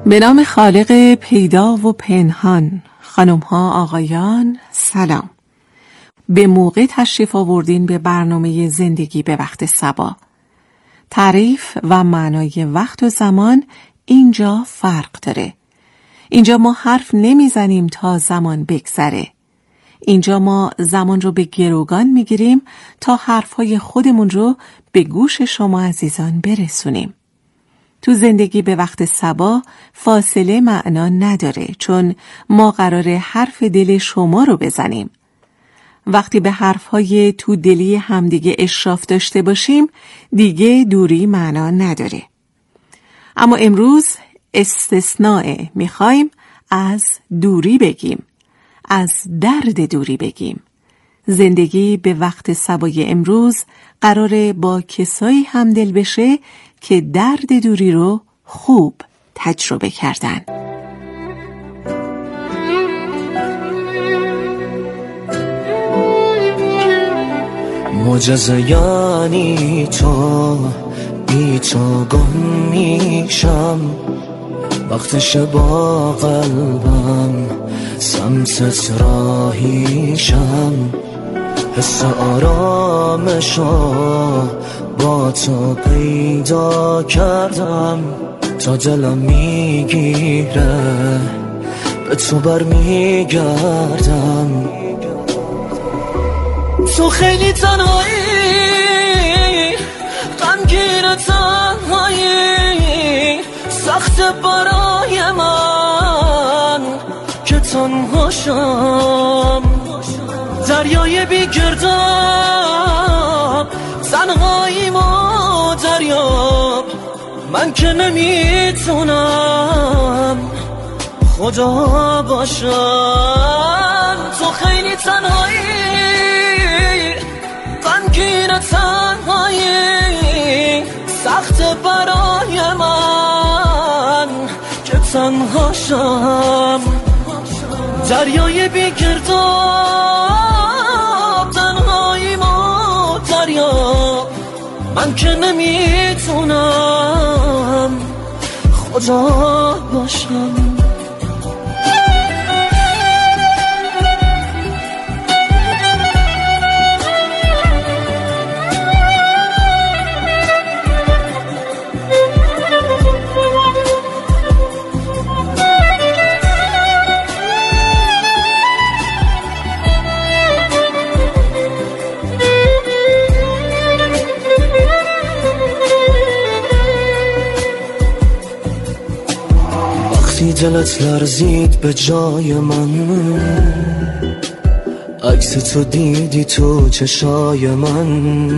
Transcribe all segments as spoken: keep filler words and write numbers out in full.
به نام خالق پیدا و پنهان. خانم ها آقایان سلام. به موقع تشریف آوردین به برنامه زندگی به وقت صبا. تعریف و معنای وقت و زمان اینجا فرق داره. اینجا ما حرف نمیزنیم تا زمان بگذره. اینجا ما زمان رو به گروگان میگیریم تا حرفهای خودمون رو به گوش شما عزیزان برسونیم. تو زندگی به وقت صبا فاصله معنا نداره، چون ما قراره حرف دل شما رو بزنیم. وقتی به حرفهای تو دلی همدیگه اشراف داشته باشیم دیگه دوری معنا نداره. اما امروز استثناء، میخوایم از دوری بگیم، از درد دوری بگیم. زندگی به وقت صبای امروز قراره با کسایی همدل بشه که درد دوری رو خوب تجربه کردن. معجزه یعنی تو بی تو گم میشم، وقتش با قلبم سمتت راهیشم، حس آرامشو با تو پیدا کردم، تا دلم میگیره به تو بر میگردم. تو خیلی تنهایی، غمگین تنهایی، سخت برای من که تنهاشم، دریای بی گرداب، تنهایی ما دریاب، من که نمیتونم خدا باشم. تو خیلی تنهایی، غمگین تنهایی، سخت برای من که تنهاشم، دریای بی گرداب، تنهایی ما دریاب، من که نمیتونم خدا باشم. دلت لرزید به جای من، عکس تو دیدی تو چشای من،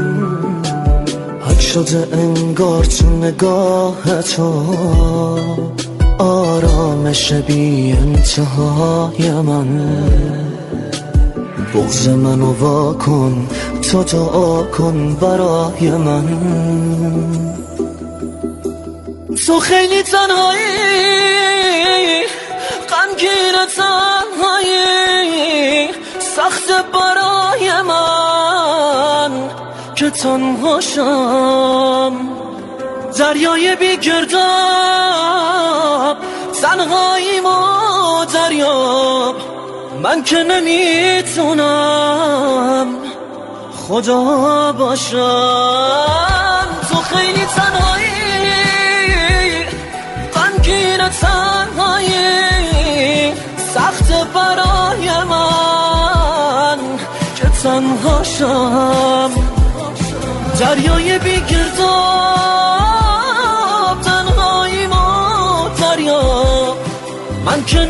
حک شده انگار تو نگاه تو، آرامش بی انتهای من، بغض منو وا کن، تو دعا کن برای من. تو خیلی تنهایی، غمگین تنهایی، سخت برای من که تنهاشم، دریای بی گرداب، تنهایی ما دریاب، من که نمیتونم خدا باشم. تو خیلی تنهایی، غمگین تنهایی، سخت برای من که تنهاشم، دریای بی گرداب، تنهایی ما دریاب، من که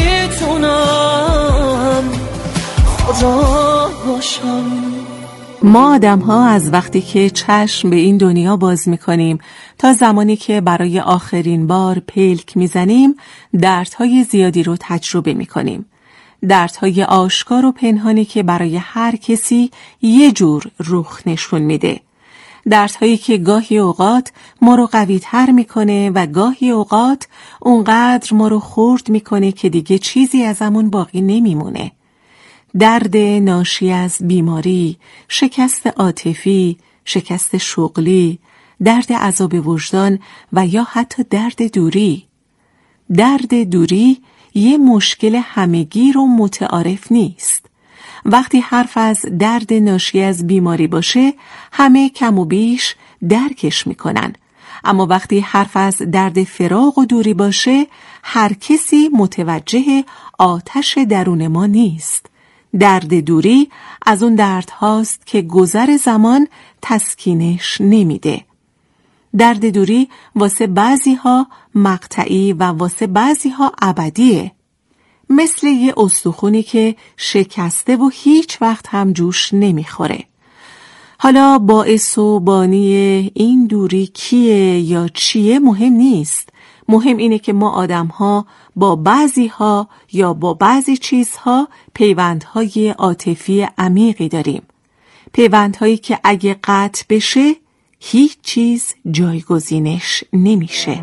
نمیتونم خدا باشم. ما آدم ها از وقتی که چشم به این دنیا باز میکنیم تا زمانی که برای آخرین بار پلک میزنیم دردهای زیادی رو تجربه میکنیم. دردهای آشکار و پنهانی که برای هر کسی یه جور رخ نشون میده. دردهایی که گاهی اوقات ما رو قوی تر میکنه و گاهی اوقات اونقدر ما رو خرد میکنه که دیگه چیزی ازمون باقی نمیمونه. درد ناشی از بیماری، شکست عاطفی، شکست شغلی، درد عذاب وجدان و یا حتی درد دوری. درد دوری یه مشکل همگیر و متعارف نیست. وقتی حرف از درد ناشی از بیماری باشه همه کم و بیش درکش میکنن، اما وقتی حرف از درد فراق و دوری باشه هر کسی متوجه آتش درون ما نیست. درد دوری از اون درد هاست که گذر زمان تسکینش نمیده. درد دوری واسه بعضی ها مقطعی و واسه بعضی ها ابدیه، مثل یه استخونی که شکسته و هیچ وقت هم جوش نمیخوره. حالا باعث و بانی این دوری کیه یا چیه مهم نیست، مهم اینه که ما آدم ها با بعضی ها یا با بعضی چیزها پیوندهای عاطفی عمیقی داریم، پیوندهایی که اگه قطع بشه هیچ چیز جایگزینش نمیشه.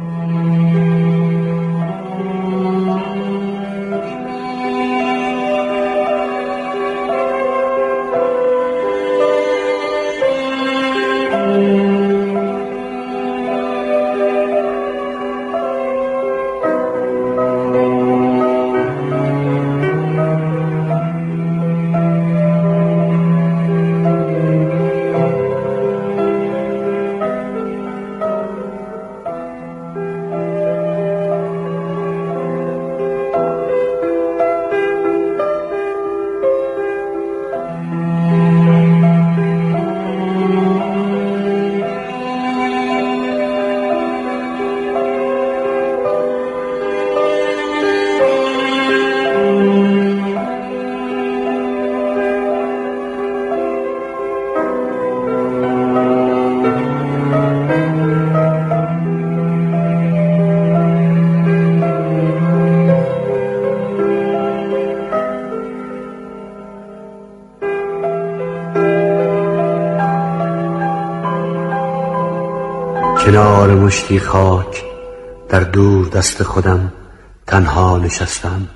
کنار مشتی خاک در دور دست خودم تنها نشستم.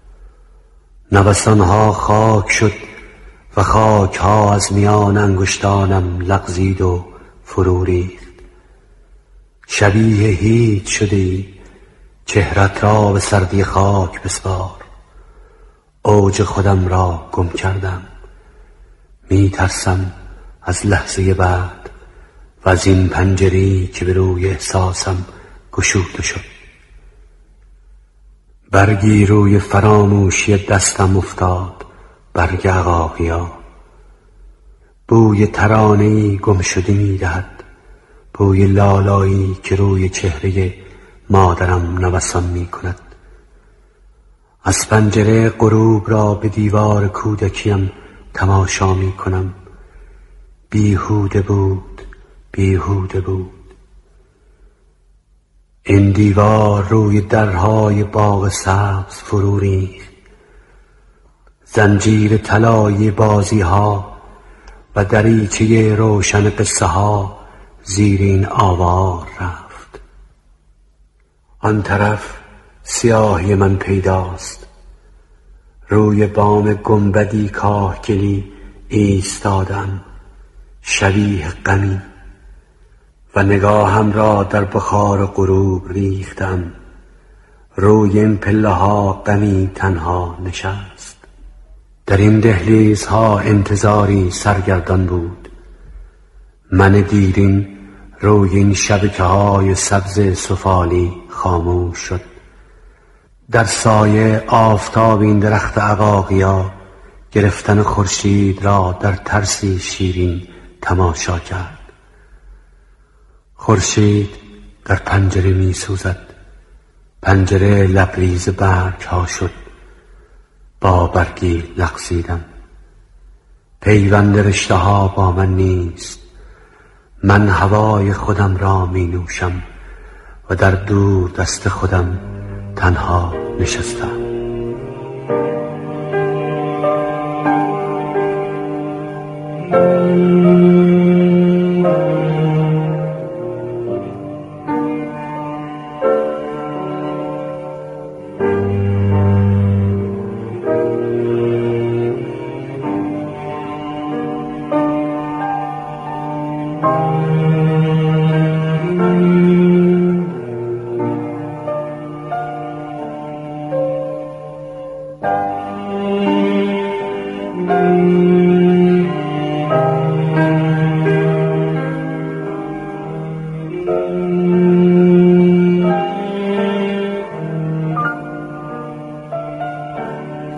نوسانها خاک شد و خاک ها از میان انگشتانم لغزید و فرو ریخت. شبیه هیچ شده ای، چهرت را به سردی خاک بسپار. اوج خودم را گم کردم، می ترسم از لحظه بعد و از این پنجره‌ای که به روی احساسم گشوده شد. برگی روی فراموشی دستم افتاد، برگ عقاقیا. بوی ترانه‌ای گم شده می دهد، بوی لالایی که روی چهره مادرم نوسان می کند. از پنجره غروب را به دیوار کودکیم تماشا می کنم. بیهوده بود، بیهوده بود. این دیوار روی درهای باغ سبز فرو ریخت. زنجیر طلایی بازی ها و دریچه روشن قصه ها زیر این آوار رفت. آن طرف سیاهی من پیداست. روی بام گنبدی کاهگلی ایستادم، شبیه غمی، و نگاهم را در بخار غروب ریختم. روی این پله ها غمی تنها نشست. در این دهلیزها انتظاری سرگردان بود. من دیرین روی این شبکه های سبز سفالی خاموش شد. در سایه آفتاب این درخت عقاقیا گرفتن خورشید را در ترسی شیرین تماشا کرد. خورشید در پنجره می سوزد. پنجره لبریز برگ ها شد. با برگی لغزیدم. پیوند رشته ها با من نیست. من هوای خودم را می نوشم و در دور دست خودم تنها نشستم.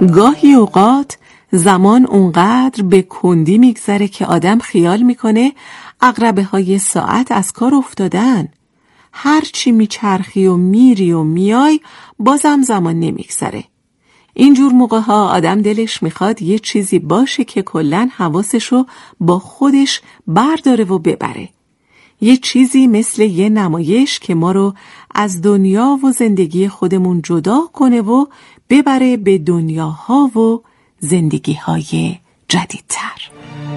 گاهی اوقات زمان اونقدر به کندی میگذره که آدم خیال میکنه عقربه های ساعت از کار افتادن. هرچی میچرخی و میری و میای بازم زمان نمیگذره. اینجور موقع ها آدم دلش میخواد یه چیزی باشه که کلن حواسشو با خودش برداره و ببره. یه چیزی مثل یه نمایش که ما رو از دنیا و زندگی خودمون جدا کنه و ببره به دنیاها و زندگی‌های جدیدتر.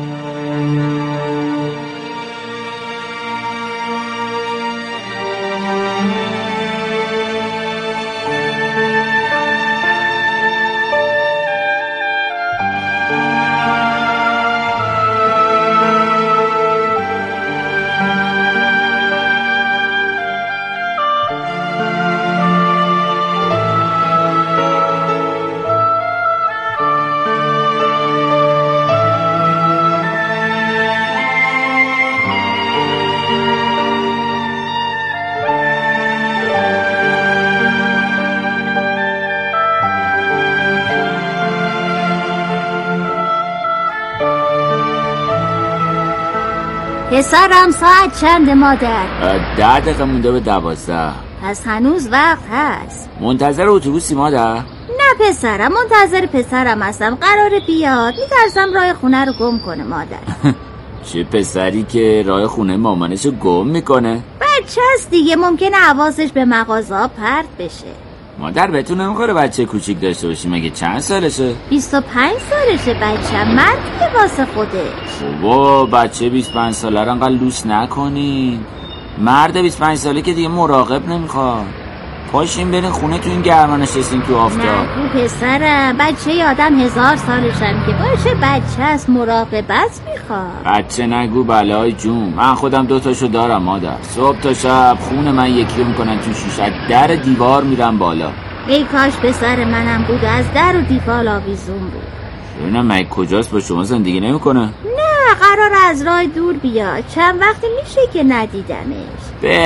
پسرم ساعت چند مادر؟ ده دقیقه مونده به دوازده. پس هنوز وقت هست. منتظر اتوبوسی مادر؟ نه پسرم، منتظر پسرم هستم، قراره بیاد. میترسم راه خونه رو گم کنه مادر. چه پسری که راه خونه مامانشو گم میکنه؟ بچه هست دیگه، ممکنه حواسش به مغازه پرت بشه. مادر بهتون نمیخوره بچه کوچیک داشته باشی؟ مگه چند سالشه؟ بیست و پنج سالشه بچه، مردیه واسه خودش. بابا بچه بیست و پنج ساله رو انقدر لوس نکنین. مرد بیست و پنج ساله که دیگه مراقب نمیخواد. پاشین برین خونه تو این گرما نشستین تو آفتاب. نه پسرم، بچه آدم هزار سالشم که باشه بچه است، مراقبت میخواد. بچه نگو بلای جون، من خودم دوتاشو دارم مادر. صبح تا شب خون من یکی رو میکنن تو شیشه، در دیوار میرم بالا. ای کاش پسر منم بود از در و دیوار آویزون بود. ببینم مگه کجاست، با شما زندگی نمیکنه؟ نه قرار از راه دور بیاد، چند وقتی میشه که ندیدمش.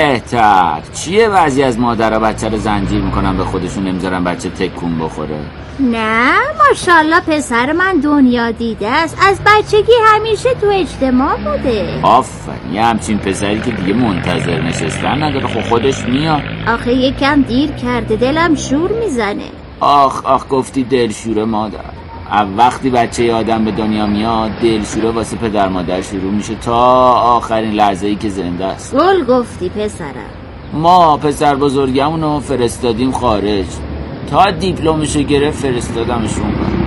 بهتر. چیه وضعی از مادر بچه رو زنجیر میکنن به خودشون، نمیذارن بچه تکون بخوره؟ نه ماشاءالله پسر من دنیا دیده است، از بچگی همیشه تو اجتماع بوده. آفرین، یه همچین پسری که دیگه منتظر نشستن نداره، خب خودش میاد. آخه یکم دیر کرده، دلم شور میزنه. آخ آخ گفتی دلشوره مادر. وقتی بچه آدم به دنیا میاد دلشوره واسه پدر مادر شروع میشه تا آخرین لحظه‌ای که زنده است. گل گفتی پسرم. ما پسر بزرگمونو فرستادیم خارج، تا دیپلمشو گرفت فرستادمشون بر.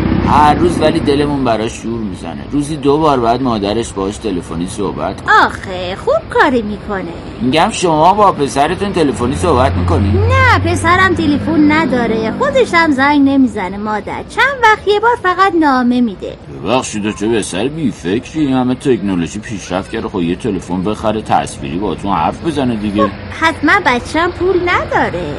هر روز ولی دلمون براش شور میزنه. روزی دو بار بعد مادرش باهاش تلفنی صحبت کنه. آخه خوب کاری میکنه. میگم شما با پسرتون تلفنی صحبت میکنی؟ نه پسرم تلفن نداره، خودش هم زنگ نمیزنه مادر، چند وقت یه بار فقط نامه میده. ببخشید چه پسر بی فکری، همه تکنولوژی پیشرفت کرده، خب یه تلفن بخره تصویری باهاتون حرف بزنه دیگه. حتما بچه‌م پول نداره.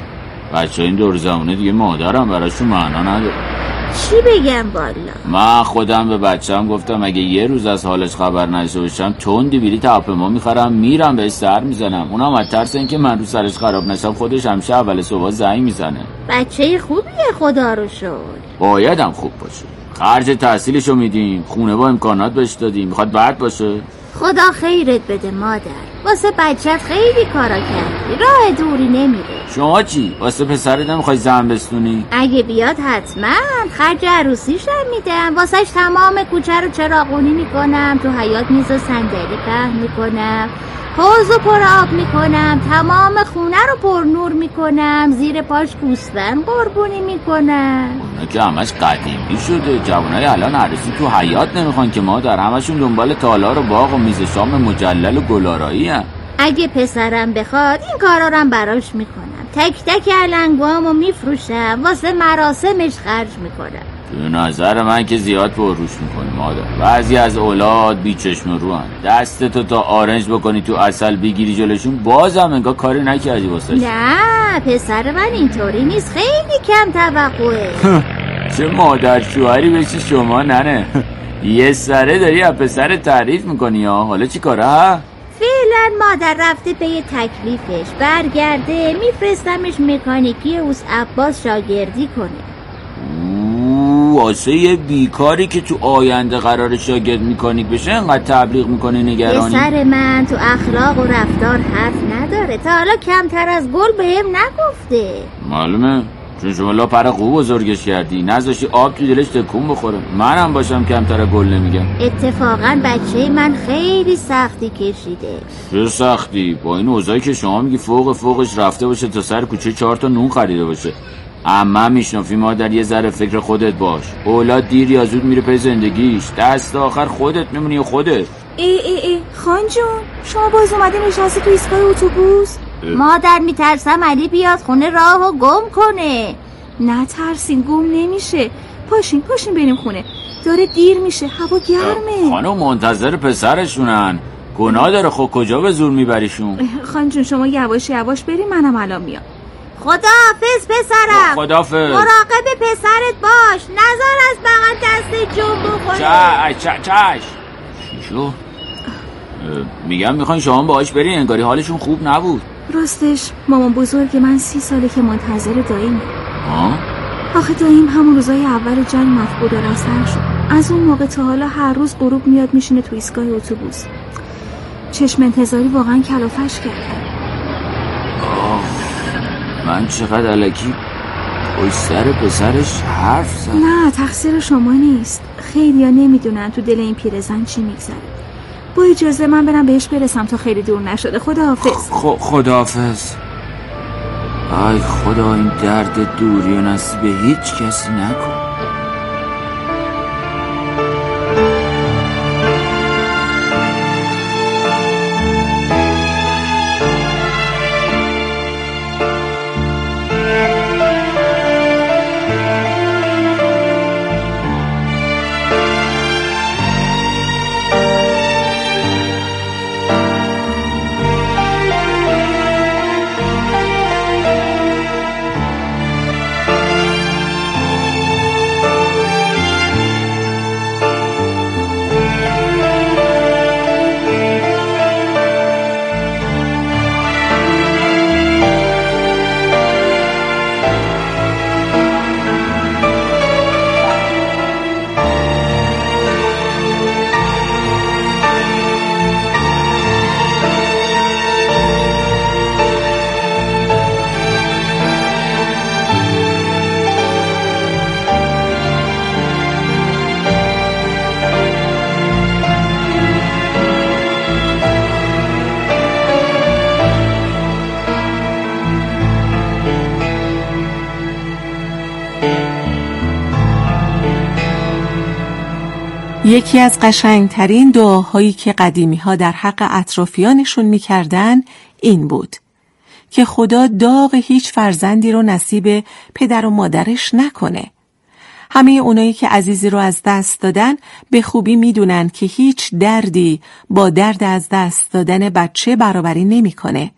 بچه این دور زمانه دیگه مادرم براشون معنا نداره. چی بگم والا؟ من خودم به بچه‌م گفتم اگه یه روز از حالش خبر نشه باشم تندی بلیط هواپیما میخرم میرم بهش سر میزنم. اونم از ترس اینکه من رو سرش خراب نشم خودش همیشه اول صبح زنگ میزنه. بچه خوبیه خدا رو شکر. بایدم خوب باشه، خرج تحصیلشو میدیم، خونه با امکانات بهش دادیم، میخواد بد باشه؟ خدا خیرت بده مادر، واسه بچت خیلی کارا کردی، راه دوری نمیره. شما چی؟ واسه پسرت نمیخوای زن بستونی؟ اگه بیاد حتما خرج عروسیشم میدم، واسهش تمام کوچه رو چراغونی میکنم، تو حیاط میز و صندلی پهن میکنم، حوضو پر آب میکنم، تمام خونه رو پر نور میکنم، زیر پاش گوسفند قربونی میکنم. اونا که همش قدیمی شده، جوانای الان عروسی تو حیاط نمیخوان که مادر، همشون دنبال تالار و باغ و میز شام مجلل و گلارایی هن. اگه پسرم بخواد این کارا رو براش میکنم، تک تک علنگوامو میفروشم، واسه مراسمش خرج میکنم. به نظر من که زیاد پرروش میکنی مادر. بعضی از اولاد بیچشم رو هن، دستتو تا آرنج بکنی تو عسل بگیری جلوشون بازم انگار کاری نکردی واسه. نه پسر من اینطوری نیست، خیلی کم توقعه. چه مادر شوهری بشی شما ننه. یه سره داری از پسر تعریف میکنی ها، حالا چی کاره ها؟ فعلا مادر رفته پی تکلیفش، برگرده میفرستمش مکانیکی اوس عباس شاگردی کنه. واسه یه بیکاری که تو آینده قرار شاگرد مکانیک بشه انقدر تبلیغ میکنی نگرانی؟ پسر من تو اخلاق و رفتار حرف نداره، تا حالا کمتر از گل بهم نگفته. معلومه، چون شما لا پر قو بزرگش کردی، نذاشتی آب تو دلش تکون بخوره. منم باشم کمتر گل نمیگم. اتفاقا بچه من خیلی سختی کشیده. چه سختی؟ با این اوضاعی که شما میگی فوق فوقش رفته باشه تا سر کوچه چهار تا نون خریده باشه. اما میشنفی مادر یه ذره فکر خودت باش. اولاد دیر یا زود میره پی زندگیش، دست آخر خودت میمونی و خودت. ای ای ای خان جون، شما باز اومدی نشستی تو ایستگاه اتوبوس؟ مادر میترسم علی بیاد خونه راهو گم کنه. نه ترسین، گم نمیشه. پاشین پاشین بریم خونه، داره دیر میشه، هوا گرمه. خانم منتظر پسرشونن، گناه داره. خب کجا به زور میبریشون؟ خان جون شما یواش یواش بری، منم الان میام. خداحافظ پسرم. خداحافظ. مراقب پسرت باش، نذار از بغل دست جون بخوره. چش چش چش شو میگم میخواین شما باهاش برین، انگاری حالشون خوب نبود. راستش مامان بزرگ من سی ساله که منتظر داییمه. ها؟ آخه داییم همون روزای اول جنگ مفقود البصر شد. از اون موقع تا حالا هر روز غروب میاد میشینه تو ایستگاه اتوبوس. چشم انتظاری واقعا کلافش کرد. من چقدر الکی پشت سر پسرش حرف زد. نه تقصیر شما نیست. خیلی ها نمیدونن تو دل این پیرزن چی میگذره. با اجازه من برم بهش برسم تا خیلی دور نشده. خداحافظ. خ- خداحافظ. ای خدا این درد دوری و نصیب هیچ کسی نکن. یکی از قشنگترین دعاهایی که قدیمی‌ها در حق اطرافیانشون می‌کردن این بود که خدا داغ هیچ فرزندی رو نصیب پدر و مادرش نکنه. همه اونایی که عزیزی رو از دست دادن به خوبی میدونن که هیچ دردی با درد از دست دادن بچه برابری نمی‌کنه.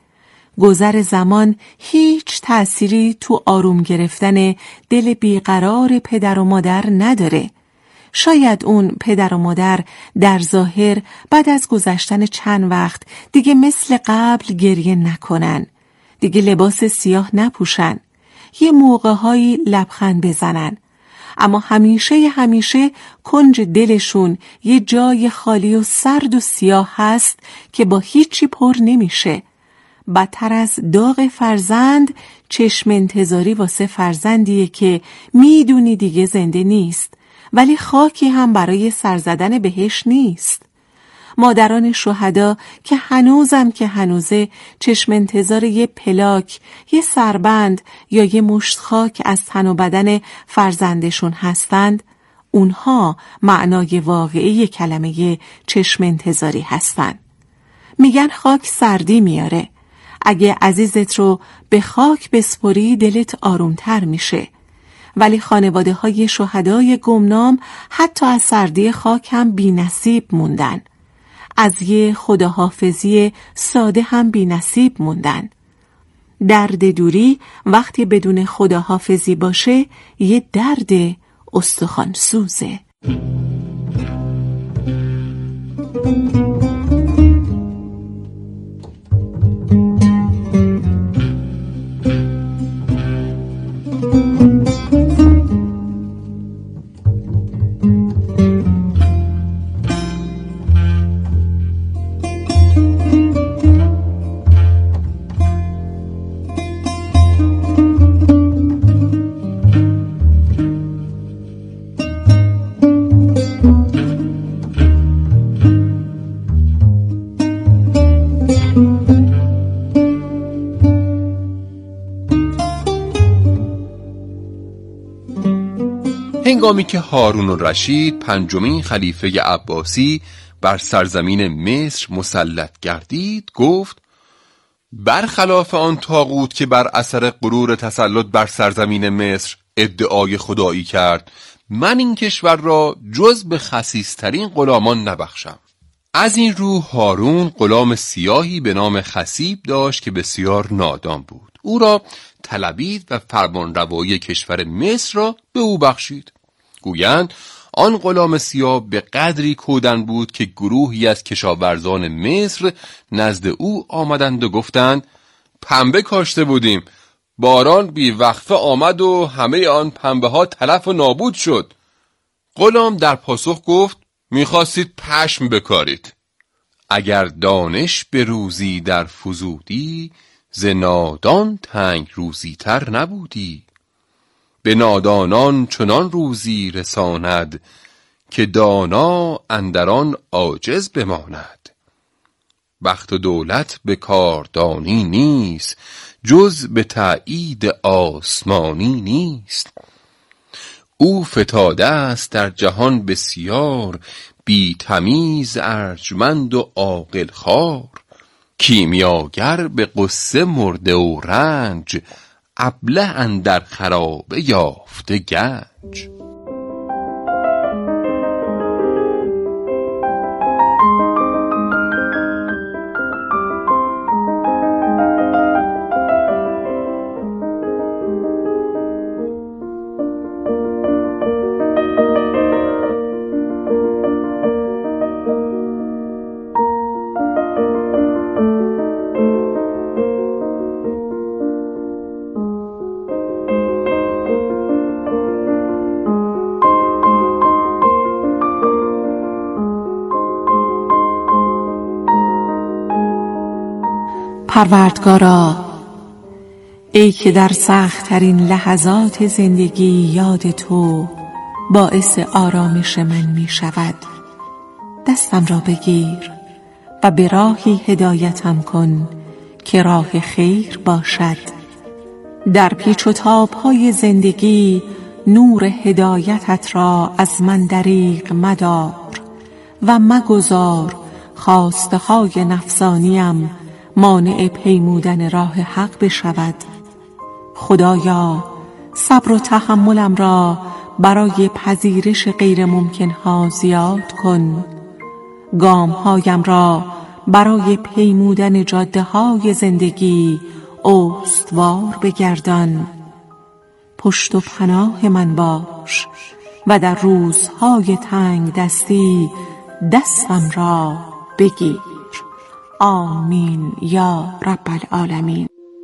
گذر زمان هیچ تأثیری تو آروم گرفتن دل بیقرار پدر و مادر نداره. شاید اون پدر و مادر در ظاهر بعد از گذشتن چند وقت دیگه مثل قبل گریه نکنن، دیگه لباس سیاه نپوشن، یه موقع‌هایی لبخند بزنن، اما همیشه همیشه کنج دلشون یه جای خالی و سرد و سیاه هست که با هیچی پر نمیشه. بدتر از داغ فرزند چشم انتظاری واسه فرزندیه که میدونی دیگه زنده نیست ولی خاکی هم برای سر زدن بهش نیست. مادران شهدا که هنوزم که هنوزه چشم انتظار یه پلاک، یه سربند یا یه مشت خاک از تن و بدن فرزندشون هستند، اونها معنای واقعی کلمه چشم انتظاری هستند. میگن خاک سردی میاره. اگه عزیزت رو به خاک بسپری دلت آرومتر میشه. ولی خانواده های شهدای گمنام حتی از سردی خاک هم بی نصیب موندن. از یه خداحافظی ساده هم بی نصیب موندن. درد دوری وقتی بدون خداحافظی باشه یه درد استخوان سوزه. هنگامی که هارون الرشید پنجمین خلیفه عباسی بر سرزمین مصر مسلط گردید گفت برخلاف آن طاغوت که بر اثر غرور تسلط بر سرزمین مصر ادعای خدایی کرد، من این کشور را جز به خسیس‌ترین غلامان نبخشم. از این رو هارون غلام سیاهی به نام خصیب داشت که بسیار نادان بود. او را طلبید و فرمانروایی کشور مصر را به او بخشید. گویند آن غلام سیاه به قدری کودن بود که گروهی از کشاورزان مصر نزد او آمدند و گفتند پنبه کاشته بودیم، باران بی وقفه آمد و همه آن پنبه ها تلف و نابود شد. غلام در پاسخ گفت میخواستید پشم بکارید. اگر دانش به روزی در فزودی، ز نادان تنگ روزی تر نبودی. به نادانان چنان روزی رساند، که دانا اندران عاجز بماند. بخت و دولت به کاردانی نیست، جز به تأیید آسمانی نیست. او فتاده است در جهان بسیار، بی تمیز ارجمند و عاقل خوار. کیمیاگر به غصه مرده و رنج، ابله اندر خرابه یافته گنج. پروردگارا، ای که در سخت‌ترین لحظات زندگی یاد تو باعث آرامش من می شود، دستم را بگیر و به راهی هدایتم کن که راه خیر باشد. در پیچ و تاب‌های زندگی نور هدایتت را از من دریغ مدار و مگذار خواسته‌های نفسانیم مانع پیمودن راه حق بشود. خدایا، صبر و تحملم را برای پذیرش غیر ممکن ها زیاد کن. گام هایم را برای پیمودن جاده های زندگی استوار بگردان. پشت و پناه من باش و در روزهای تنگ دستی دستم را بگیر. آمین یا رب العالمین.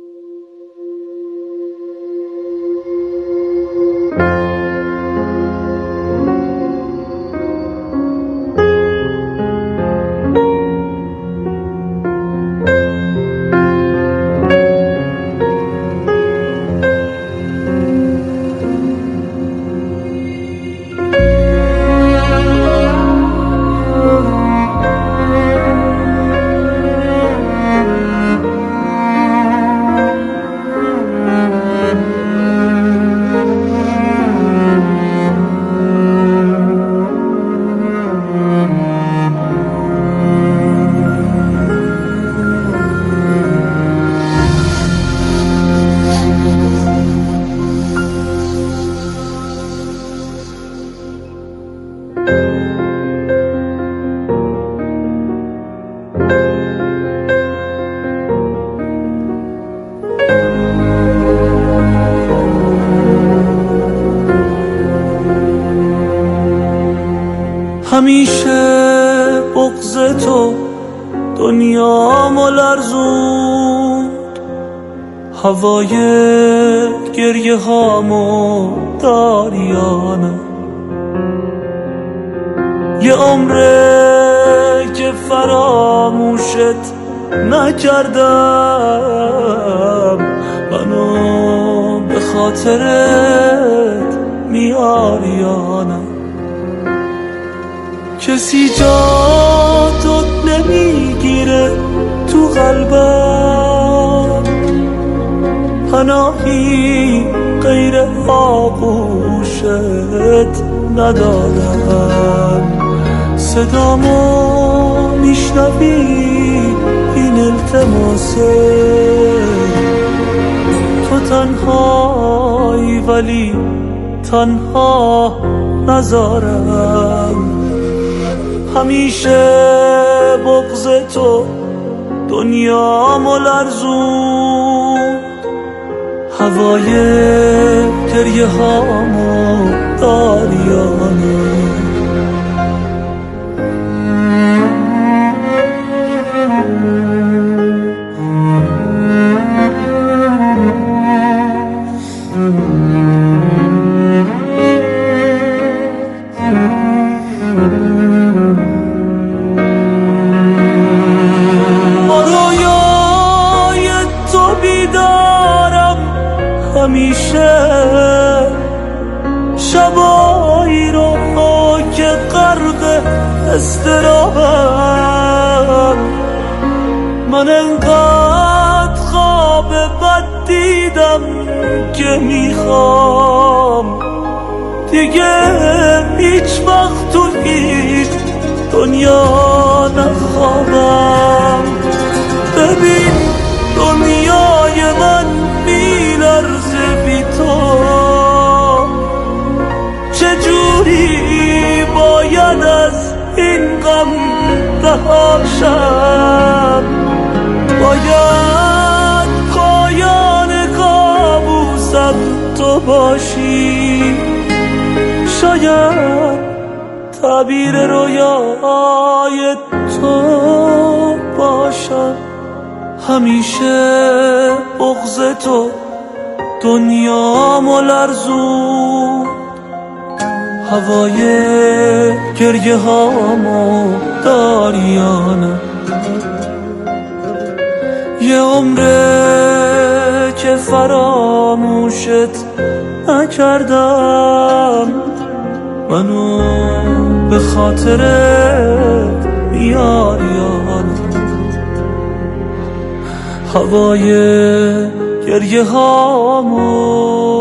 همیشه بغض تو دنیامو لرزوند، هوای گریه هامو داریانه. یه عمره که فراموشت نکردم، منو به خاطرت میاریانه. کسی جا تو نمیگیره تو قلبم، پناهی غیر آغوشت ندارم. صدامو میشنوی این التماسه، تو تنهایی ولی تنها نذارم. همیشه بغض تو دنیامو لرزون، هوای گریه هامو داریانه. همیشه شبایی رو که غرق اضطرابم، من انقدر خواب بد دیدم که میخوام دیگه هیچ وقت تو هیچ دنیا نخوابم. ببین دنیای من میلرزه بی تو، چجوری باید از این غم رهاشم؟ باید پایان کابوسم تو باشی، شاید تعبیر رویای تو باشم. همیشه بغض تو دنیامو لرزون، هوای گریه هامو داریانه. یه عمره که فراموشت نکردم، منو به خاطرت میاریانه. هوای گریه هامو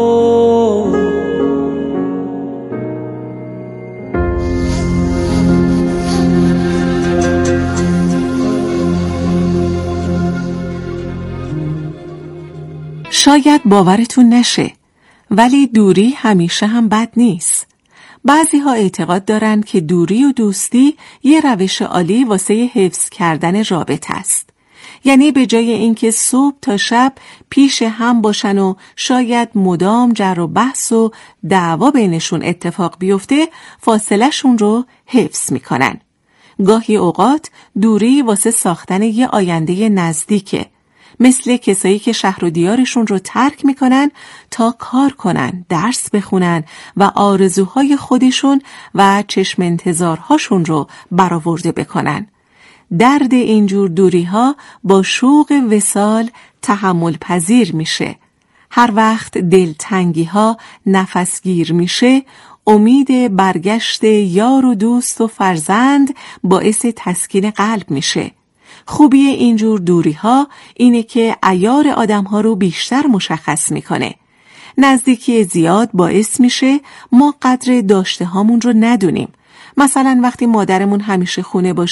شاید باورتون نشه، ولی دوری همیشه هم بد نیست. بعضی ها اعتقاد دارن که دوری و دوستی یه روش عالی واسه حفظ کردن رابطه است. یعنی به جای اینکه صبح تا شب پیش هم باشن و شاید مدام جر و بحث و دعوا بینشون اتفاق بیفته، فاصله شون رو حفظ میکنن. گاهی اوقات دوری واسه ساختن یه آینده نزدیکه، مثل کسایی که شهر و دیارشون رو ترک میکنن تا کار کنن، درس بخونن و آرزوهای خودشون و چشم انتظارهاشون رو برآورده بکنن. درد اینجور دوری ها با شوق وصال تحمل پذیر میشه. هر وقت دلتنگی ها نفسگیر میشه، امید برگشت یار و دوست و فرزند باعث تسکین قلب میشه. خوبی اینجور دوری ها اینه که عیار آدم ها رو بیشتر مشخص میکنه. نزدیکی زیاد باعث میشه ما قدر داشته هامون رو ندونیم. مثلا وقتی مادرمون همیشه خونه باشه